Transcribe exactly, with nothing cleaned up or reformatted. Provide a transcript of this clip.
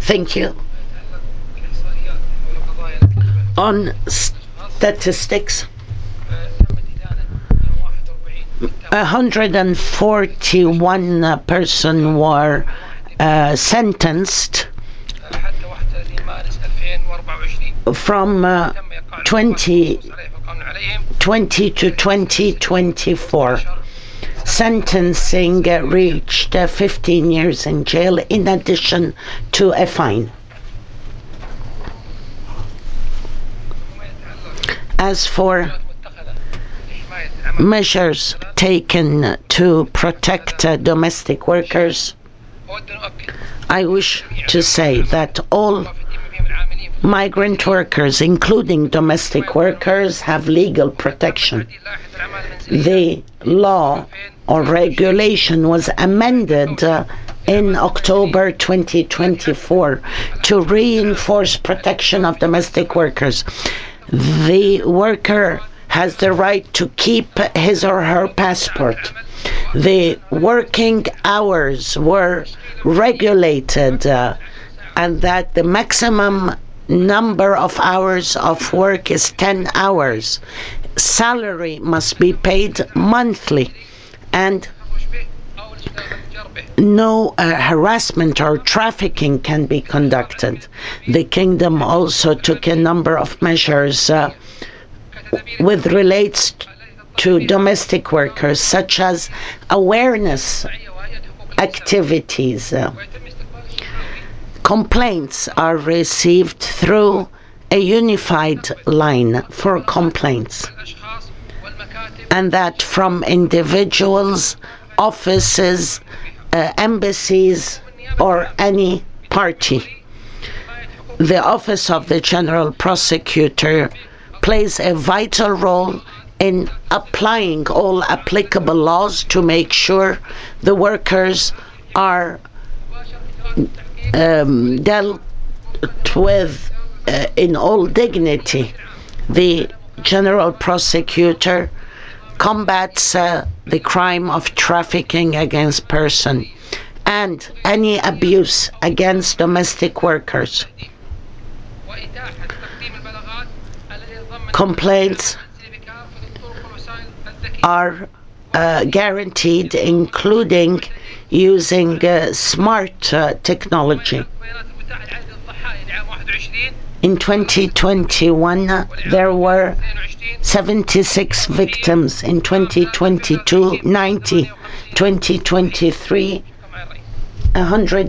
Thank you. On statistics, one hundred forty-one person were uh, sentenced from uh, twenty twenty to twenty twenty-four. Sentencing reached uh, fifteen years in jail in addition to a fine. As for measures taken to protect uh, domestic workers, I wish to say that all migrant workers, including domestic workers, have legal protection. The law or regulation was amended uh, in October twenty twenty-four to reinforce protection of domestic workers. The worker has the right to keep his or her passport. The working hours were regulated, uh, and that the maximum number of hours of work is ten hours. Salary must be paid monthly, and no uh, harassment or trafficking can be conducted. The kingdom also took a number of measures uh, with relates to domestic workers, such as awareness activities. Uh, complaints are received through a unified line for complaints, and that from individuals, offices, uh, embassies, or any party. The Office of the General Prosecutor plays a vital role in applying all applicable laws to make sure the workers are um, dealt with uh, in all dignity. The General Prosecutor combats uh, the crime of trafficking against person and any abuse against domestic workers. Complaints are uh, guaranteed, including using uh, smart uh, technology. In twenty twenty-one, uh, there were seventy-six victims. In twenty twenty-two, ninety. twenty twenty-three, one hundred